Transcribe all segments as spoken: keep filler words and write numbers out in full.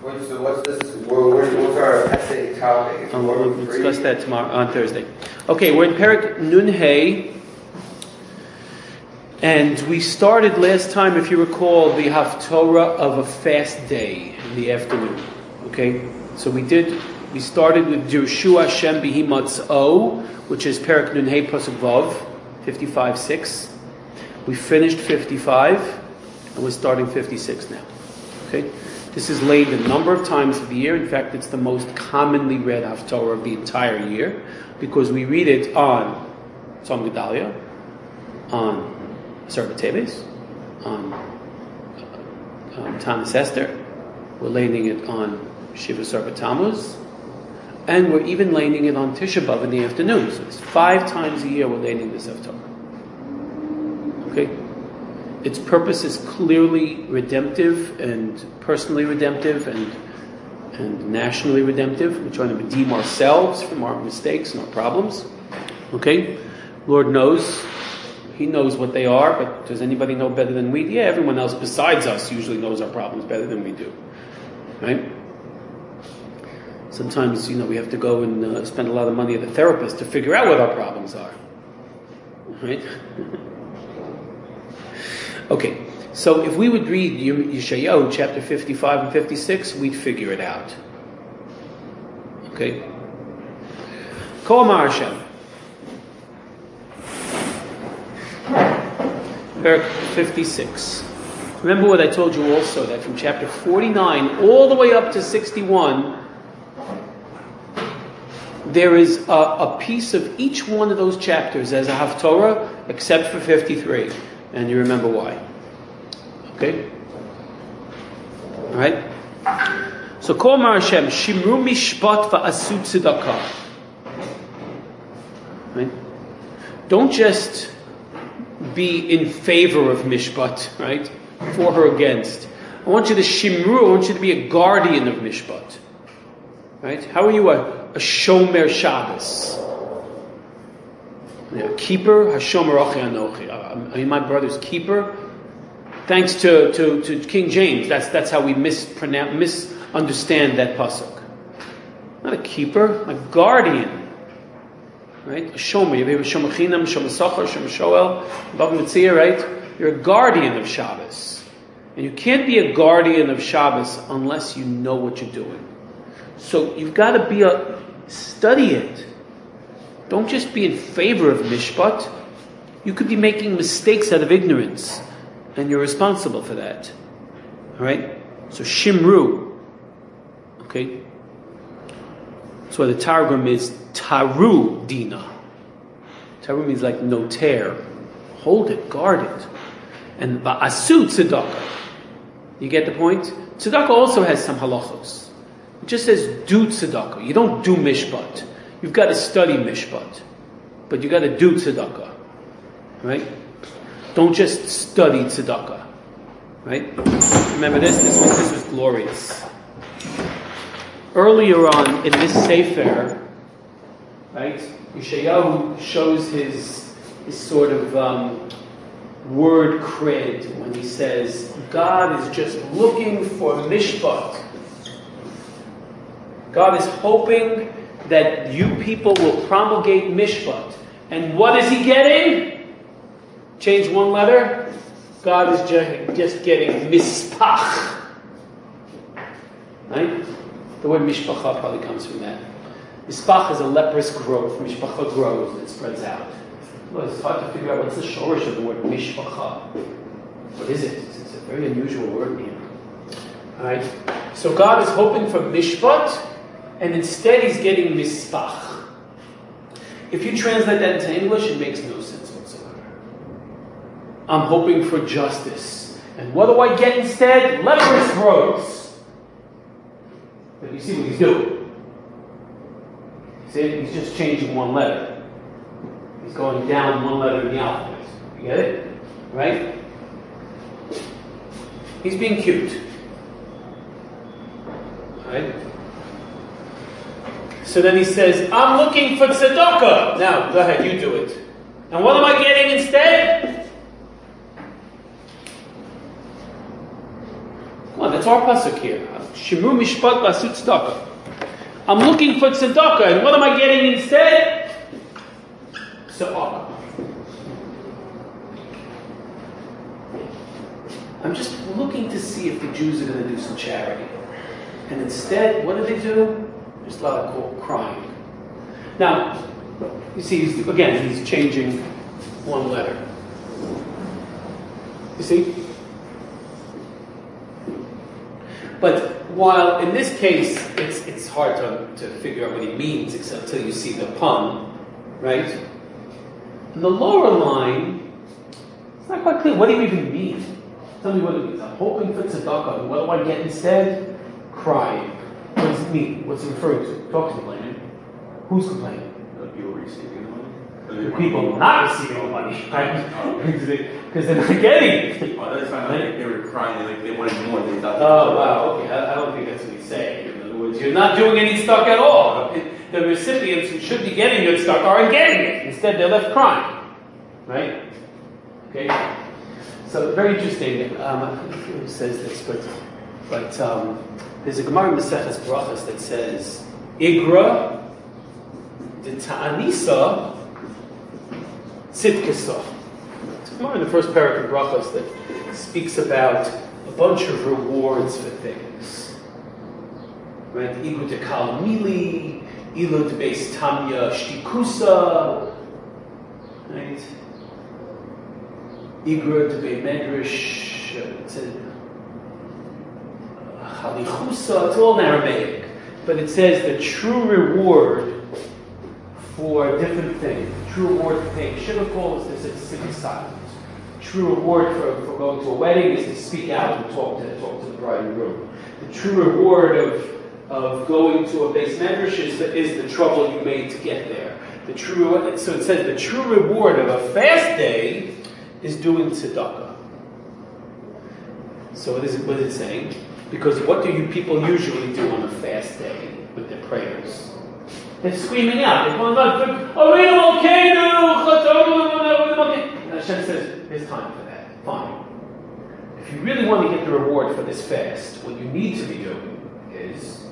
Wait, so what's this? What's our essay topic? Um, we'll discuss that tomorrow on Thursday. Okay, we're in Perek Nun Hey, and we started last time, if you recall, the Haftorah of a fast day in the afternoon. Okay, so we did. We started with Dirshu Hashem Bihi Matz'o, which is Perek Nun Hey Pasuk Vav, fifty-five six. We finished fifty-five, and we're starting fifty-six now. Okay. This is laid a number of times of the year. In fact, it's the most commonly read Haftorah of the entire year because we read it on Tzom Gedalia, on Asar B'Teves, on um, Tanis Esther. We're laying it on Shiva Asar B'Tammuz, and we're even laying it on Tisha B'Av in the afternoon. So it's five times a year we're laying this Haftorah. Okay. Its purpose is clearly redemptive and personally redemptive and and nationally redemptive. We're trying to redeem ourselves from our mistakes and our problems. Okay? Lord knows. He knows what they are, but does anybody know better than we? Yeah, everyone else besides us usually knows our problems better than we do. Right? Sometimes, you know, we have to go and uh, spend a lot of money at a therapist to figure out what our problems are. Right? Okay, so if we would read Yeshayahu chapter fifty-five and fifty-six, we'd figure it out. Okay? Kol Amar Hashem. Perek fifty-six. Remember what I told you also, that from chapter forty-nine all the way up to sixty-one, there is a, a piece of each one of those chapters as a Haftorah, except for fifty-three. And you remember why. Okay? Alright? So, Kol Amar Hashem, Shimru Mishpat Va'asu Tzedakah. Right? Don't just be in favor of Mishpat, right? For or against. I want you to Shimru, I want you to be a guardian of Mishpat. Right? How are you a, a Shomer Shabbos? Yeah, keeper, Hashomer Achi Anochi. I mean, my brother's keeper. Thanks to, to, to King James, that's that's how we mispronounce, misunderstand that pasuk. Not a keeper, a guardian, right? A shomer. You have a shomer chinam, shomer sachar, shomer shoel, Bava Metzia, right? You're a guardian of Shabbos, and you can't be a guardian of Shabbos unless you know what you're doing. So you've got to be a study it. Don't just be in favor of mishpat. You could be making mistakes out of ignorance, and you're responsible for that. All right? So shimru. Okay? That's why the Targum is taru dina. Taru means like noter. Hold it, guard it. And ba'asu tzedakah. You get the point? Tzedakah also has some halachos. It just says do tzedakah. You don't do mishpat. You've got to study mishpat, but you got to do tzedakah, right? Don't just study tzedakah, right? Remember this. This was this was glorious. Earlier on in this sefer, right? Yeshayahu shows his his sort of um, word cred when he says God is just looking for mishpat. God is hoping that you people will promulgate mishpat. And what is he getting? Change one letter. God is just, just getting mispach. Right? The word mishpacha probably comes from that. Mispach is a leprous growth. Mishpacha grows and it spreads out. Well, it's hard to figure out what's the shorish of the word mishpacha. What is it? It's, it's a very unusual word here. Alright? So God is hoping for mishpat, and instead he's getting mispach. If you translate that into English, it makes no sense whatsoever. I'm hoping for justice. And what do I get instead? Leprous growth. But you see what he's doing. See, he's just changing one letter. He's going down one letter in the alphabet. You get it? Right? He's being cute. Right? So then he says, I'm looking for tzedakah. Now, go ahead, you do it. And what am I getting instead? Come on, that's our pasuk here. Shimru mishpat v'asu tzedakah. I'm looking for tzedakah, and what am I getting instead? Tzedakah. I'm just looking to see if the Jews are going to do some charity. And instead, what do they do? Just a lot of crying. Now, you see, he's, again, he's changing one letter. You see? But while in this case, it's it's hard to, to figure out what he means except until you see the pun, right? In the lower line, it's not quite clear. What do you even mean? Tell me what it means. I'm hoping for tzedakah. And what do I get instead? Crying. What does it mean? What's it referring to? Talk to complaining. Who's complaining? That you were receiving the money. The people not receiving the money, right? Because they're not getting it. Oh, that's not like they were crying. Like they wanted more. They thought. Oh wow. Okay. I, I don't think that's what he's saying. In other words, you're not doing any stock at all. The recipients who should be getting your stock aren't getting it. Instead, they're left crying. Right? Okay. So very interesting. Um, I don't know who says this, but but um, there's a Gemara in Maseches Brachos that says Igra de Ta'anisa Tzidkesa. It's a Gemara in the first parak of Brachos that speaks about a bunch of rewards for things. Right? Igra de Kalamili, Ilu de Beis Tamya Shtikusa. Right? Igra to be Medrash, Chalichusa, it's all in Aramaic. But it says the true reward for different things. True reward for paying sugar calls is to sit silent. True reward for, for going to a wedding is to speak out and talk to, talk to the bride and groom. The true reward of, of going to a base Medrash is the, is the trouble you made to get there. The true, so it says the true reward of a fast day is doing tzedakah. So what is it, what is it saying? Because what do you people usually do on a fast day with their prayers? They're screaming out. They're going like, and Hashem says, there's time for that. Fine. If you really want to get the reward for this fast, what you need to be doing is,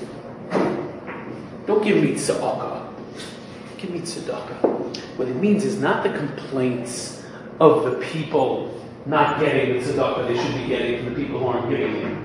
don't give me tzedakah. Give me tzedakah. What it means is not the complaints of the people not getting the tzedakah they should be getting from the people who aren't giving it.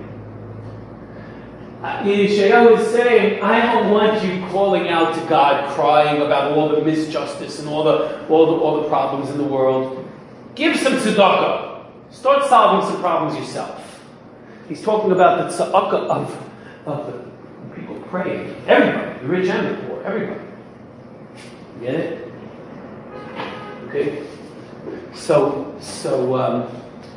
Uh, Yeshayahu is saying, I don't want you calling out to God, crying about all the misjustice and all the all the all the problems in the world. Give some tzedakah. Start solving some problems yourself. He's talking about the tzedakah of of the people praying. Everybody, the rich and the poor, everybody. Get it? Okay. So, so um,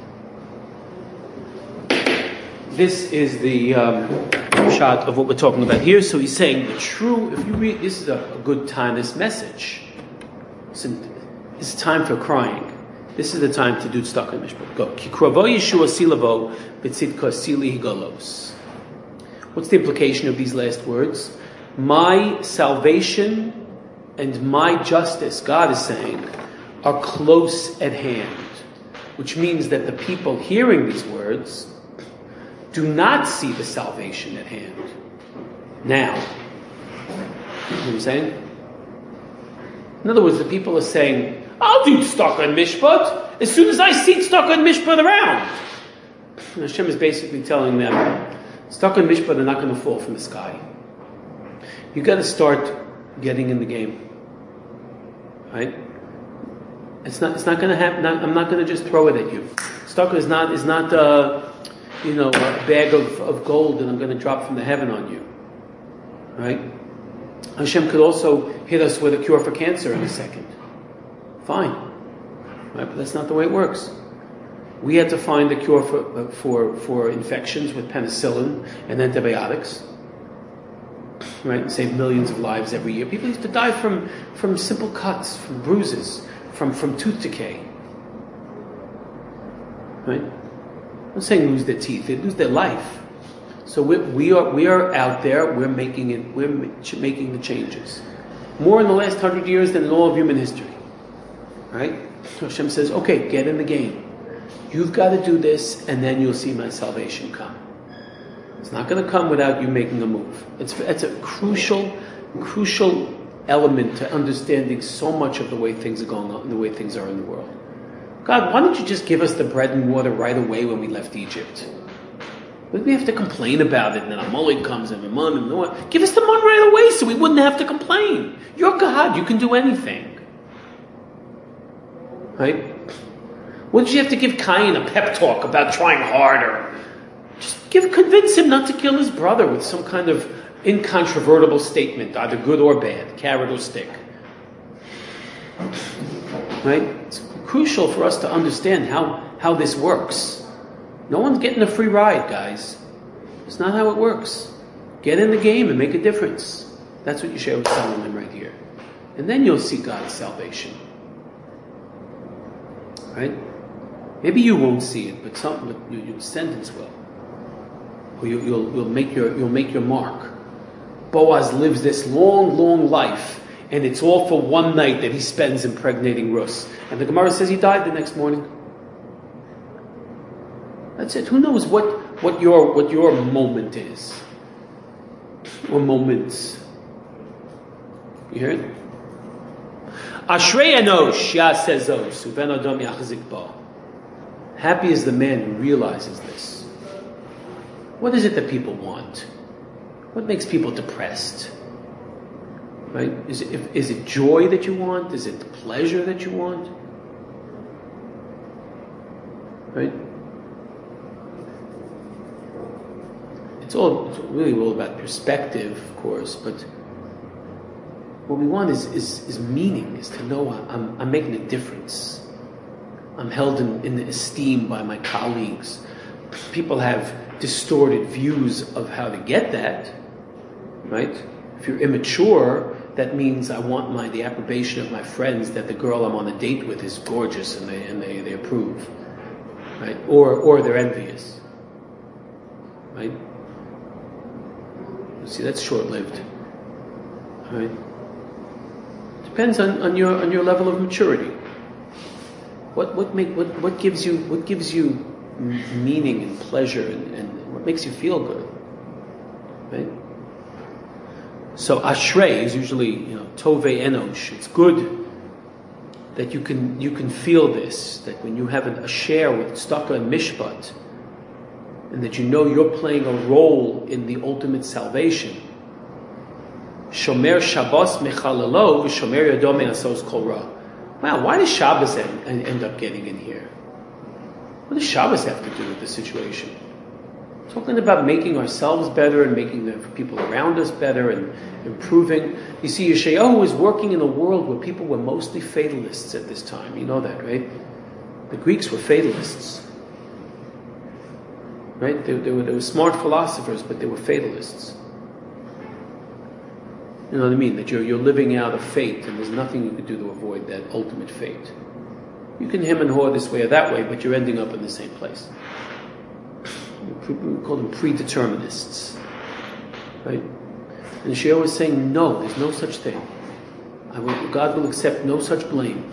this is the um, shot of what we're talking about here. So he's saying the true. If you read, this is a, a good time. This message. Listen, it's time for crying. This is the time to do tzedakah and mishpat. Go. Ki kravo Yeshua silavo b'tzidka sili higalos. What's the implication of these last words? My salvation and my justice, God is saying, are close at hand, which means that the people hearing these words do not see the salvation at hand now. You know what I'm saying? In other words, the people are saying, I'll do tzedakah and mishpat as soon as I see tzedakah and mishpat around. And Hashem is basically telling them, tzedakah and mishpat are not going to fall from the sky. You've got to start getting in the game. Right? It's not. It's not going to happen. Not, I'm not going to just throw it at you. Tzedakah is not. Is not. Uh, you know, a bag of, of gold that I'm going to drop from the heaven on you. Right? Hashem could also hit us with a cure for cancer in a second. Fine. Right? But that's not the way it works. We had to find a cure for for for infections with penicillin and antibiotics. Right? And save millions of lives every year. People used to die from from simple cuts, from bruises. From, from tooth decay. Right? I'm not saying lose their teeth, they lose their life. So we, we are we are out there, we're making it, we're making the changes. More in the last hundred years than in all of human history. Right? So Hashem says, okay, get in the game. You've got to do this, and then you'll see my salvation come. It's not going to come without you making a move. It's, it's a crucial, crucial element to understanding so much of the way things are going on, the way things are in the world. God, why don't you just give us the bread and water right away when we left Egypt? Why do we have to complain about it? And then Amalek comes and Ammon and what? Give us the man right away so we wouldn't have to complain. You're God. You can do anything. Right? What did you have to give Cain a pep talk about trying harder? Just give, convince him not to kill his brother with some kind of incontrovertible statement, either good or bad, carrot or stick. Right? It's crucial for us to understand how, how this works. No one's getting a free ride, guys. It's not how it works. Get in the game and make a difference. That's what Yeshua was telling them right here. And then you'll see God's salvation. Right? Maybe you won't see it, but some, but your descendants will. Or you, you'll, you'll make your, you'll make your mark. Boaz lives this long, long life, and it's all for one night that he spends impregnating Rus. And the Gemara says he died the next morning. That's it. Who knows what, what your what your moment is, or moments? You hear it? Ashrei enosh yasezos uven adam yachzik ba. Happy is the man who realizes this. What is it that people want? What makes people depressed? Right? Is it, is it joy that you want? Is it pleasure that you want? Right? It's all it's really all about perspective, of course, but what we want is, is, is meaning, is to know I'm, I'm making a difference. I'm held in, in esteem by my colleagues. People have distorted views of how to get that, right? If you're immature, that means I want my the approbation of my friends that the girl I'm on a date with is gorgeous and they and they, they approve, right? Or or they're envious, right? See, that's short-lived, right? Depends on, on your on your level of maturity. What what make what, what gives you what gives you meaning and pleasure and, and what makes you feel good, right? So ashrei is usually, you know, tovei enosh. It's good that you can you can feel this, that when you have a share with tzedakah and mishpat, and that you know you're playing a role in the ultimate salvation. Shomer Shabbos mechalalo v'shomer yado me'asos kol ra. Wow, why does Shabbos end, end up getting in here? What does Shabbos have to do with the situation? Talking about making ourselves better and making the people around us better and improving. You see, Yeshayahu was working in a world where people were mostly fatalists at this time. You know that, right? The Greeks were fatalists. Right? They, they, were, they were smart philosophers, but they were fatalists. You know what I mean? That you're, you're living out a fate, and there's nothing you could do to avoid that ultimate fate. You can hem and haw this way or that way, but you're ending up in the same place. We call them predeterminists. Right? And she was saying, no, there's no such thing. I will, God will accept no such blame.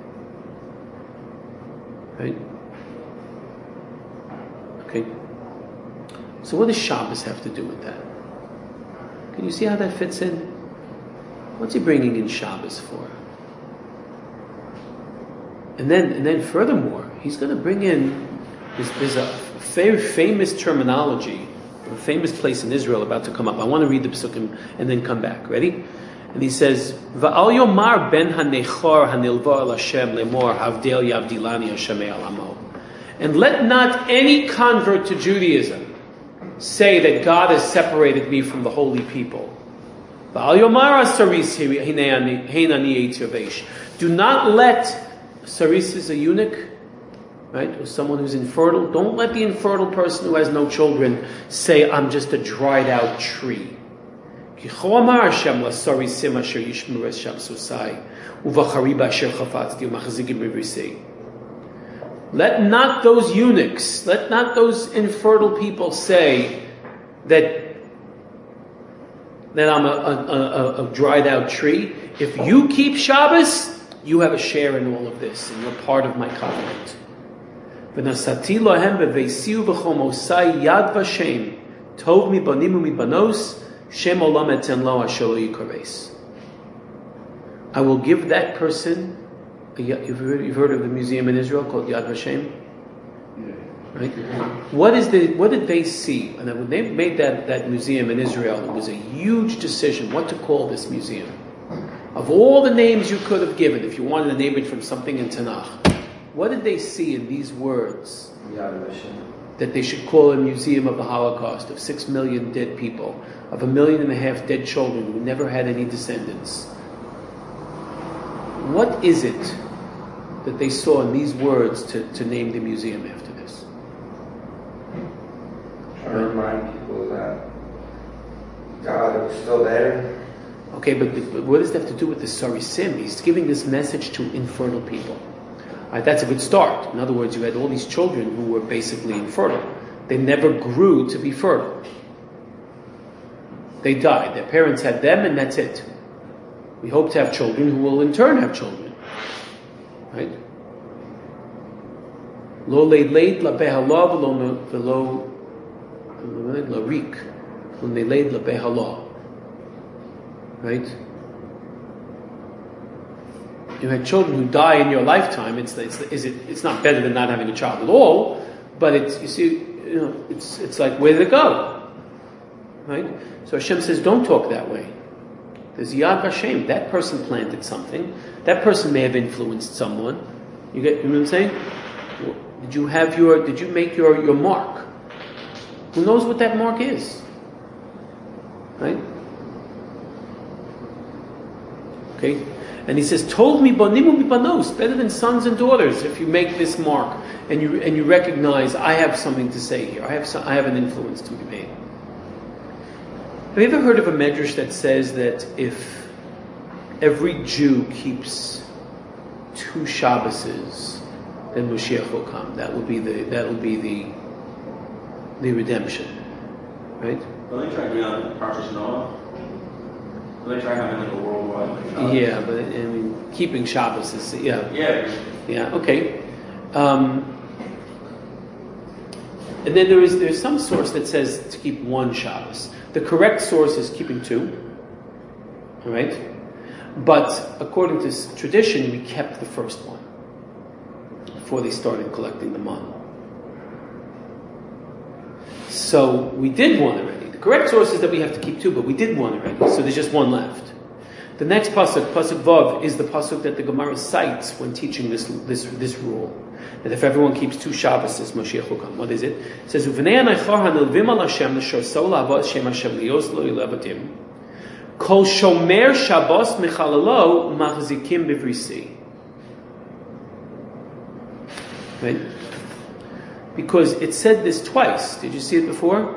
Right? Okay. So what does Shabbos have to do with that? Can you see how that fits in? What's he bringing in Shabbos for? And then, and then furthermore, he's going to bring in, there's, there's a very famous terminology, a famous place in Israel about to come up. I want to read the Pesukim and then come back. Ready? And he says, Va'al yomar ben hanechor hanilva el Hashem lemor havdel yavdilani Hashem alamo. And let not any convert to Judaism say that God has separated me from the holy people. Do not let, Saris is a eunuch, right, or someone who's infertile. Don't let the infertile person who has no children say, I'm just a dried out tree. Let not those eunuchs, let not those infertile people say that that I'm a, a, a, a dried out tree. If you keep Shabbos, you have a share in all of this, and you're part of my covenant. To Tov mi banim mi banos, Shem olam etzen lo asher lo yikares. I will give that person. You've heard, you've heard of the museum in Israel called Yad Vashem, right? What is the? What did they see? And when they made that, that museum in Israel, it was a huge decision what to call this museum. Of all the names you could have given, if you wanted to name it from something in Tanakh, what did they see in these words? Yad Vashem. That they should call a museum of the Holocaust, of six million dead people, of a million and a half dead children who never had any descendants. What is it that they saw in these words to, to name the museum after this? Trying to remind people that God is still there. Okay, but, but what does that have to do with the Sarisim? He's giving this message to infertile people. All right, that's a good start. In other words, you had all these children who were basically infertile. They never grew to be fertile. They died. Their parents had them, and that's it. We hope to have children who will in turn have children. Right? Lo leid la behala v'lo v'lo larik. Lo leid la behala. Right? You had children who die in your lifetime. It's it's is it it's not better than not having a child at all. But it's you see you know it's it's like where did it go? Right? So Hashem says, don't talk that way. There's Yad Vashem. That person planted something. That person may have influenced someone. You get you know what I'm saying? Did you have your did you make your, your mark? Who knows what that mark is? Right? Okay? And he says, told me banimu bibanos, better than sons and daughters if you make this mark and you and you recognize I have something to say here. I have some, I have an influence to be made. Have you ever heard of a medrash that says that if every Jew keeps two Shabboses, then Mashiach will come? That will be the that will be the the redemption, right? Don't they try to do that in Parshas Noah? Don't they try having like a worldwide like Shabbos? Yeah, but I mean, keeping Shabbos is yeah, Yeah. yeah, okay. Um, and then there is there's some source that says to keep one Shabbos. The correct source is keeping two, all right? But according to s- tradition, we kept the first one before they started collecting the money. So we did one already. The correct source is that we have to keep two, but we did one already, so there's just one left. The next pasuk, pasuk Vav, is the pasuk that the Gemara cites when teaching this this this rule. That if everyone keeps two Shabbos, Mashiach will come. What is it? It says, "Uvnei anaychar hanilvim al Hashem l'shosol la'avod Shem Hashem lios lo yilevatim. Kol shomer Shabbos mechalalo umachzikim bivrisi." Right? Because it said this twice. Did you see it before?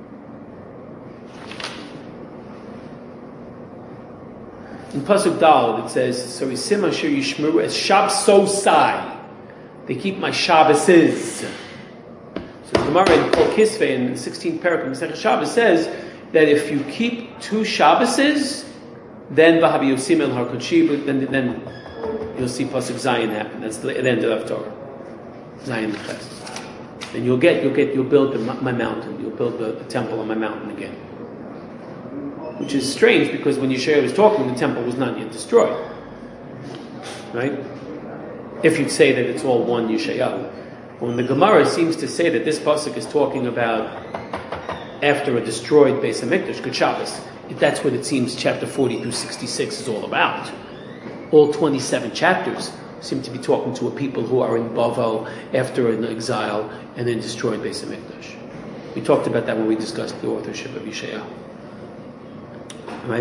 In pasuk Dal, it says, "Sarisim asher yishmeru es Shabbosai." They keep my Shabboses. So the Gemara in Kol Kisvei in the sixteenth parak of Masechet Shabbos says that if you keep two Shabboses, then Vahabi Yosim El Har Kodeshi, then then you'll see pasuk Zayin happen. That's the end of the Torah. Zayin Ches. And you'll get you'll get you'll build the, my mountain. You'll build the, the temple on my mountain again. Which is strange because when Yeshaya was talking, the temple was not yet destroyed. Right? If you'd say that it's all one Yeshayahu. When the Gemara seems to say that this pasuk is talking about after a destroyed Beis HaMikdash, Good Shabbos, that's what it seems chapter forty through sixty-six is all about. All twenty-seven chapters seem to be talking to a people who are in Bavel after an exile and then destroyed Beis HaMikdash. We talked about that when we discussed the authorship of Yeshayahu. Right?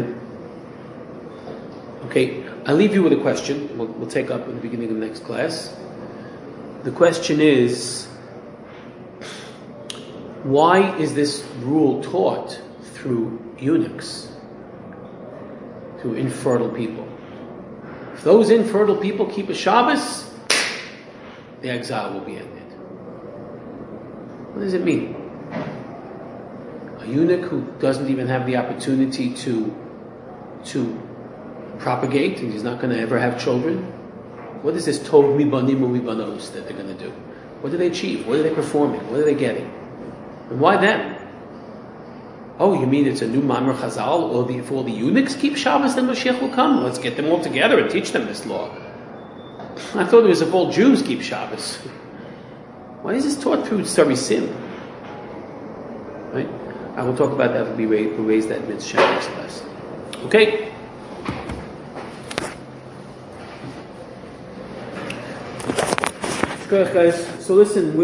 Okay, I'll leave you with a question. We'll, we'll take up at the beginning of the next class. The question is, why is this rule taught through eunuchs, through infertile people? If those infertile people keep a Shabbos, the exile will be ended. What does it mean? A eunuch who doesn't even have the opportunity to to propagate, and he's not going to ever have children. What is this tov mi banim u mi banos that they're going to do? What do they achieve? What are they performing? What are they getting? And why them? Oh, you mean it's a new Mamre Chazal? Or the, if all the eunuchs keep Shabbos, then Mashiach will come? Let's get them all together and teach them this law. I thought it was if all Jews keep Shabbos. Why is this taught through Sarisim? Right? I will talk about that when we raise, we'll raise that mitzvah next class. Okay? Guys, so listen.